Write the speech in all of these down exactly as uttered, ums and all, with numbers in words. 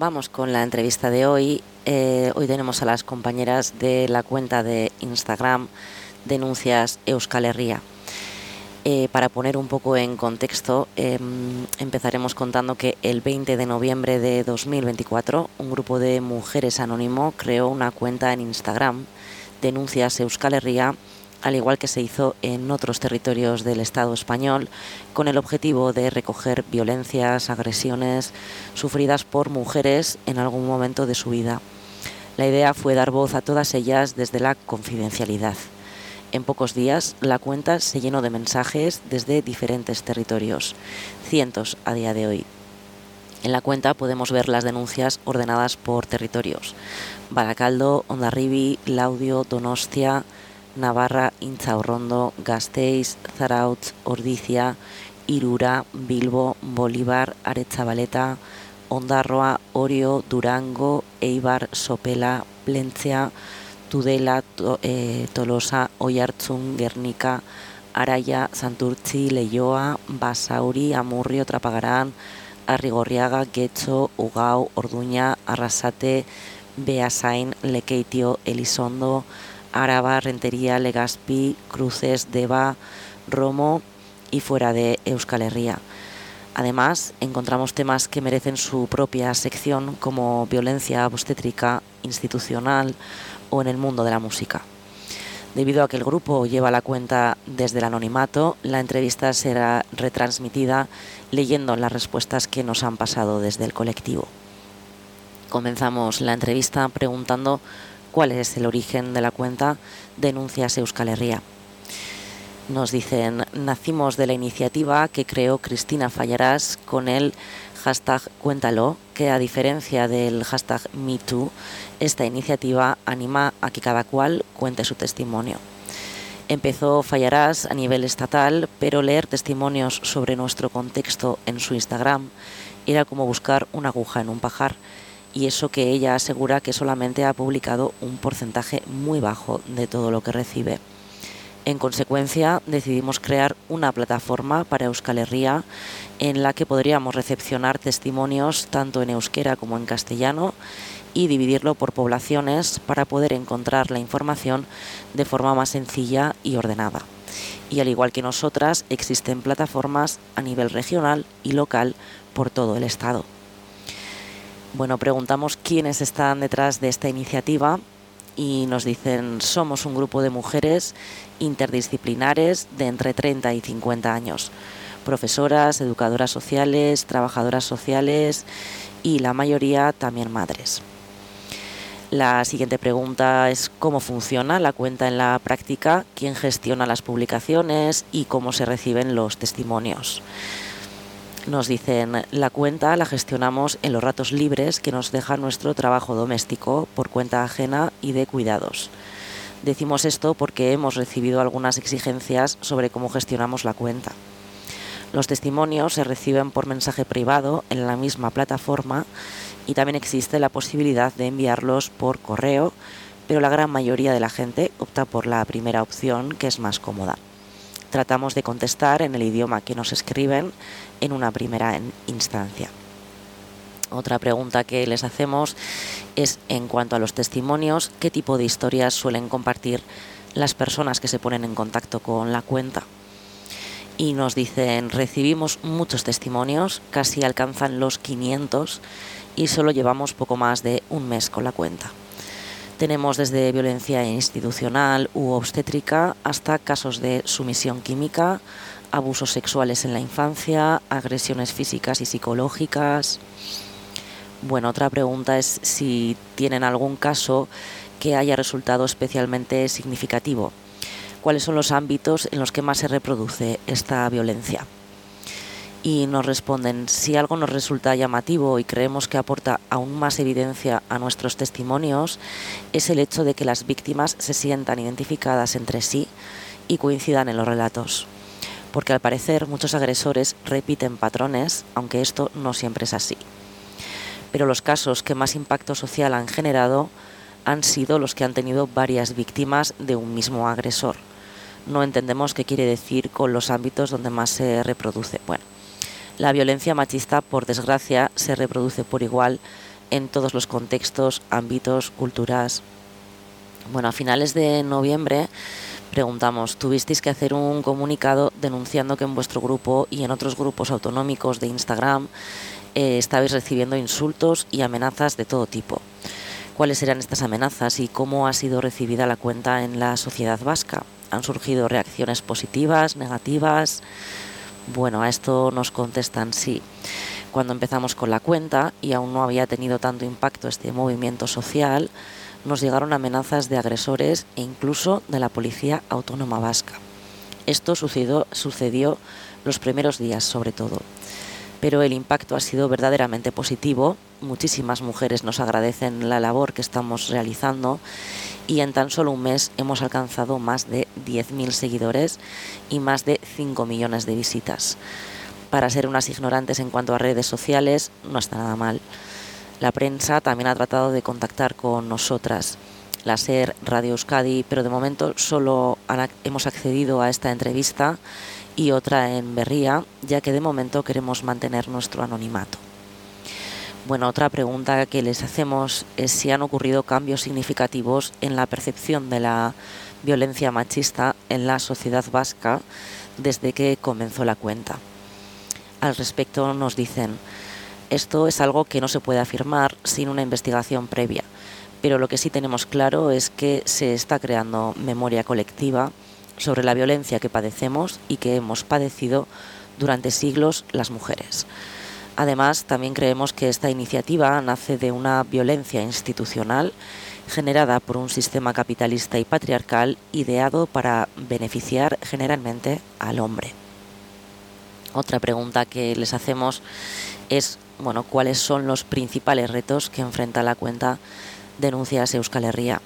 vamos con la entrevista de hoy. Eh, hoy tenemos a las compañeras de la cuenta de Instagram Denuncias Euskal Herria. Eh, para poner un poco en contexto, eh, empezaremos contando que el veinte de noviembre de dos mil veinticuatro un grupo de mujeres anónimo creó una cuenta en Instagram, Denuncias Euskal Herria, al igual que se hizo en otros territorios del Estado español, con el objetivo de recoger violencias, agresiones sufridas por mujeres en algún momento de su vida. La idea fue dar voz a todas ellas desde la confidencialidad. En pocos días, la cuenta se llenó de mensajes desde diferentes territorios, cientos a día de hoy. En la cuenta podemos ver las denuncias ordenadas por territorios: Barakaldo, Hondarribi, Laudio, Donostia, Navarra, Intxaurrondo, Gasteiz, Zarautz, Ordizia, Irura, Bilbo, Bolívar, Aretxabaleta, Ondarroa, Orio, Durango, Eibar, Sopela, Plentzia, Tudela, to, eh, Tolosa, Oiartzun, Gernika, Araia, Santurtzi, Leioa, Basauri, Amurrio, Trapagarán, Arrigorriaga, Getxo, Ugao, Orduña, Arrasate, Beasain, Lekeitio, Elizondo, Araba, Rentería, Legazpi, Cruces, Deba, Romo y fuera de Euskal Herria. Además, encontramos temas que merecen su propia sección, como violencia obstétrica, institucional o en el mundo de la música. Debido a que el grupo lleva la cuenta desde el anonimato, la entrevista será retransmitida leyendo las respuestas que nos han pasado desde el colectivo. Comenzamos la entrevista preguntando cuál es el origen de la cuenta Denuncias Euskal Herria. Nos dicen: nacimos de la iniciativa que creó Cristina Fallarás con el hashtag Cuéntalo, que a diferencia del hashtag MeToo, esta iniciativa anima a que cada cual cuente su testimonio. Empezó Fallarás a nivel estatal, pero leer testimonios sobre nuestro contexto en su Instagram era como buscar una aguja en un pajar, y eso que ella asegura que solamente ha publicado un porcentaje muy bajo de todo lo que recibe. En consecuencia, decidimos crear una plataforma para Euskal Herria en la que podríamos recepcionar testimonios tanto en euskera como en castellano y dividirlo por poblaciones para poder encontrar la información de forma más sencilla y ordenada. Y al igual que nosotras, existen plataformas a nivel regional y local por todo el estado. Bueno, preguntamos quiénes están detrás de esta iniciativa y nos dicen: somos un grupo de mujeres interdisciplinares de entre treinta y cincuenta años, profesoras, educadoras sociales, trabajadoras sociales y la mayoría también madres. La siguiente pregunta es: ¿cómo funciona la cuenta en la práctica? ¿Quién gestiona las publicaciones y cómo se reciben los testimonios? Nos dicen: la cuenta la gestionamos en los ratos libres que nos deja nuestro trabajo doméstico por cuenta ajena y de cuidados. Decimos esto porque hemos recibido algunas exigencias sobre cómo gestionamos la cuenta. Los testimonios se reciben por mensaje privado en la misma plataforma y también existe la posibilidad de enviarlos por correo, pero la gran mayoría de la gente opta por la primera opción, que es más cómoda. Tratamos de contestar en el idioma que nos escriben en una primera instancia. Otra pregunta que les hacemos es: en cuanto a los testimonios, ¿qué tipo de historias suelen compartir las personas que se ponen en contacto con la cuenta? Y nos dicen: recibimos muchos testimonios, casi alcanzan los quinientos y solo llevamos poco más de un mes con la cuenta. Tenemos desde violencia institucional u obstétrica hasta casos de sumisión química, abusos sexuales en la infancia, agresiones físicas y psicológicas. Bueno, otra pregunta es si tienen algún caso que haya resultado especialmente significativo. ¿Cuáles son los ámbitos en los que más se reproduce esta violencia? Y nos responden: si algo nos resulta llamativo y creemos que aporta aún más evidencia a nuestros testimonios, es el hecho de que las víctimas se sientan identificadas entre sí y coincidan en los relatos. Porque al parecer muchos agresores repiten patrones, aunque esto no siempre es así. Pero los casos que más impacto social han generado han sido los que han tenido varias víctimas de un mismo agresor. No entendemos qué quiere decir con los ámbitos donde más se reproduce. Bueno, la violencia machista, por desgracia, se reproduce por igual en todos los contextos, ámbitos, culturas. Bueno, a finales de noviembre preguntamos, ¿tuvisteis que hacer un comunicado denunciando que en vuestro grupo y en otros grupos autonómicos de Instagram eh, estabais recibiendo insultos y amenazas de todo tipo? ¿Cuáles eran estas amenazas y cómo ha sido recibida la cuenta en la sociedad vasca? ¿Han surgido reacciones positivas, negativas? Bueno, a esto nos contestan sí. Cuando empezamos con la cuenta y aún no había tenido tanto impacto este movimiento social, nos llegaron amenazas de agresores e incluso de la Policía Autónoma Vasca. Esto sucedió, sucedió los primeros días sobre todo, pero el impacto ha sido verdaderamente positivo. Muchísimas mujeres nos agradecen la labor que estamos realizando y en tan solo un mes hemos alcanzado más de diez mil seguidores y más de cinco millones de visitas. Para ser unas ignorantes en cuanto a redes sociales, no está nada mal. La prensa también ha tratado de contactar con nosotras, la SER, Radio Euskadi, pero de momento solo hemos accedido a esta entrevista y otra en Berría, ya que de momento queremos mantener nuestro anonimato. Bueno, otra pregunta que les hacemos es si han ocurrido cambios significativos en la percepción de la violencia machista en la sociedad vasca desde que comenzó la cuenta. Al respecto nos dicen, esto es algo que no se puede afirmar sin una investigación previa, pero lo que sí tenemos claro es que se está creando memoria colectiva sobre la violencia que padecemos y que hemos padecido durante siglos las mujeres. Además, también creemos que esta iniciativa nace de una violencia institucional generada por un sistema capitalista y patriarcal ideado para beneficiar generalmente al hombre. Otra pregunta que les hacemos es, bueno, ¿cuáles son los principales retos que enfrenta la cuenta Denuncias Euskal Herria?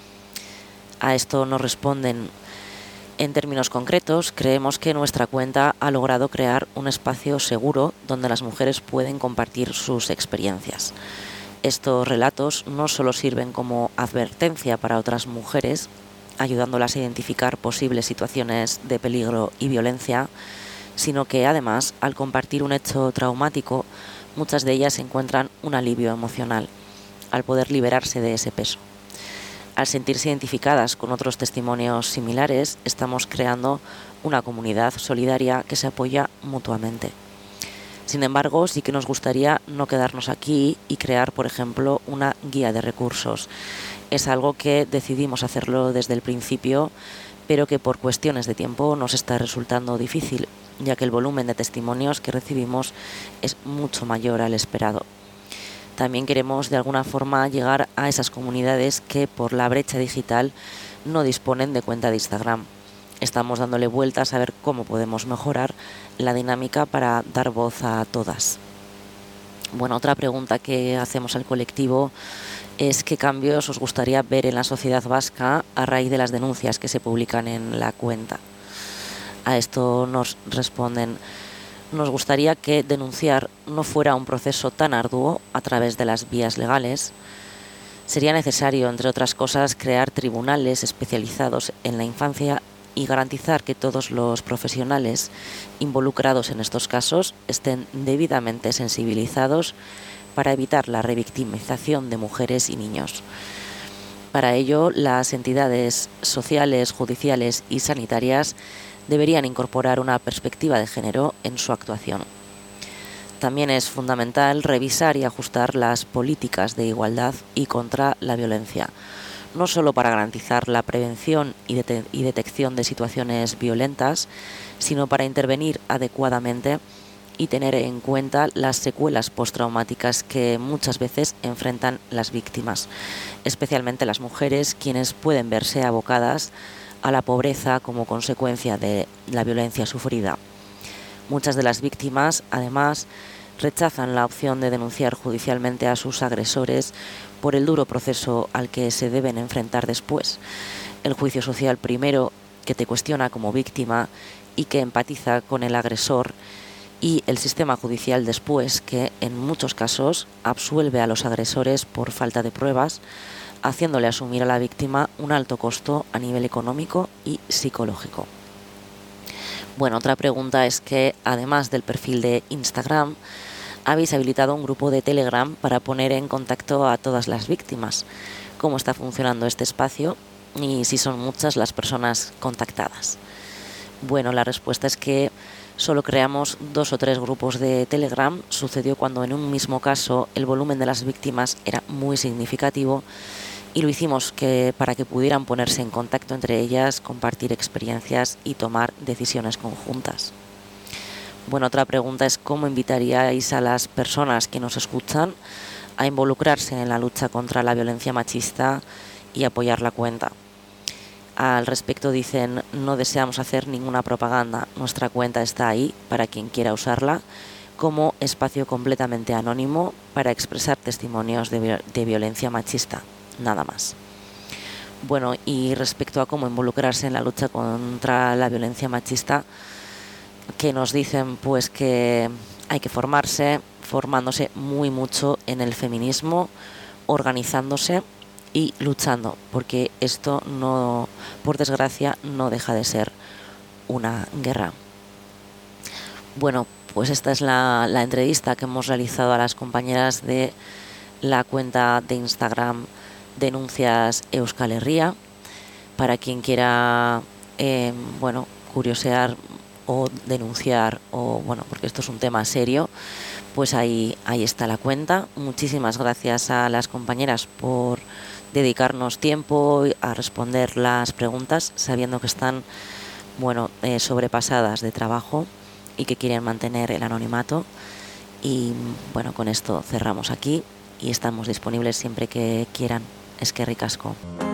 A esto nos responden, en términos concretos, creemos que nuestra cuenta ha logrado crear un espacio seguro donde las mujeres pueden compartir sus experiencias. Estos relatos no solo sirven como advertencia para otras mujeres, ayudándolas a identificar posibles situaciones de peligro y violencia, sino que además, al compartir un hecho traumático, muchas de ellas encuentran un alivio emocional, al poder liberarse de ese peso. Al sentirse identificadas con otros testimonios similares, estamos creando una comunidad solidaria que se apoya mutuamente. Sin embargo, sí que nos gustaría no quedarnos aquí y crear, por ejemplo, una guía de recursos. Es algo que decidimos hacerlo desde el principio, pero que por cuestiones de tiempo nos está resultando difícil, ya que el volumen de testimonios que recibimos es mucho mayor al esperado. También queremos de alguna forma llegar a esas comunidades que por la brecha digital no disponen de cuenta de Instagram. Estamos dándole vueltas a ver cómo podemos mejorar la dinámica para dar voz a todas. Bueno, otra pregunta que hacemos al colectivo es qué cambios os gustaría ver en la sociedad vasca a raíz de las denuncias que se publican en la cuenta. A esto nos responden, nos gustaría que denunciar no fuera un proceso tan arduo a través de las vías legales. Sería necesario, entre otras cosas, crear tribunales especializados en la infancia y garantizar que todos los profesionales involucrados en estos casos estén debidamente sensibilizados para evitar la revictimización de mujeres y niños. Para ello, las entidades sociales, judiciales y sanitarias deberían incorporar una perspectiva de género en su actuación. También es fundamental revisar y ajustar las políticas de igualdad y contra la violencia, no solo para garantizar la prevención y, det- y detección de situaciones violentas, sino para intervenir adecuadamente y tener en cuenta las secuelas postraumáticas que muchas veces enfrentan las víctimas, especialmente las mujeres, quienes pueden verse abocadas a la pobreza como consecuencia de la violencia sufrida. Muchas de las víctimas, además, rechazan la opción de denunciar judicialmente a sus agresores por el duro proceso al que se deben enfrentar después. El juicio social primero, que te cuestiona como víctima y que empatiza con el agresor, y el sistema judicial después, que en muchos casos absuelve a los agresores por falta de pruebas, haciéndole asumir a la víctima un alto costo a nivel económico y psicológico. Bueno, otra pregunta es que, además del perfil de Instagram, habéis habilitado un grupo de Telegram para poner en contacto a todas las víctimas. ¿Cómo está funcionando este espacio y si son muchas las personas contactadas? Bueno, la respuesta es que solo creamos dos o tres grupos de Telegram. Sucedió cuando en un mismo caso el volumen de las víctimas era muy significativo y lo hicimos que, para que pudieran ponerse en contacto entre ellas, compartir experiencias y tomar decisiones conjuntas. Bueno, otra pregunta es cómo invitaríais a las personas que nos escuchan a involucrarse en la lucha contra la violencia machista y apoyar la cuenta. Al respecto dicen, no deseamos hacer ninguna propaganda, nuestra cuenta está ahí para quien quiera usarla como espacio completamente anónimo para expresar testimonios de, de violencia machista, nada más. Bueno, y respecto a cómo involucrarse en la lucha contra la violencia machista, que nos dicen pues que hay que formarse, formándose muy mucho en el feminismo, organizándose y luchando, porque esto no, por desgracia, no deja de ser una guerra. Bueno, pues esta es la, la entrevista que hemos realizado a las compañeras de la cuenta de Instagram Denuncias Euskal Herria. Para quien quiera, eh, bueno, curiosear o denunciar, o bueno, porque esto es un tema serio, pues ahí, ahí está la cuenta. Muchísimas gracias a las compañeras por dedicarnos tiempo a responder las preguntas, sabiendo que están, bueno, eh, sobrepasadas de trabajo y que quieren mantener el anonimato. Y bueno, con esto cerramos aquí y estamos disponibles siempre que quieran. Eskerrik asko.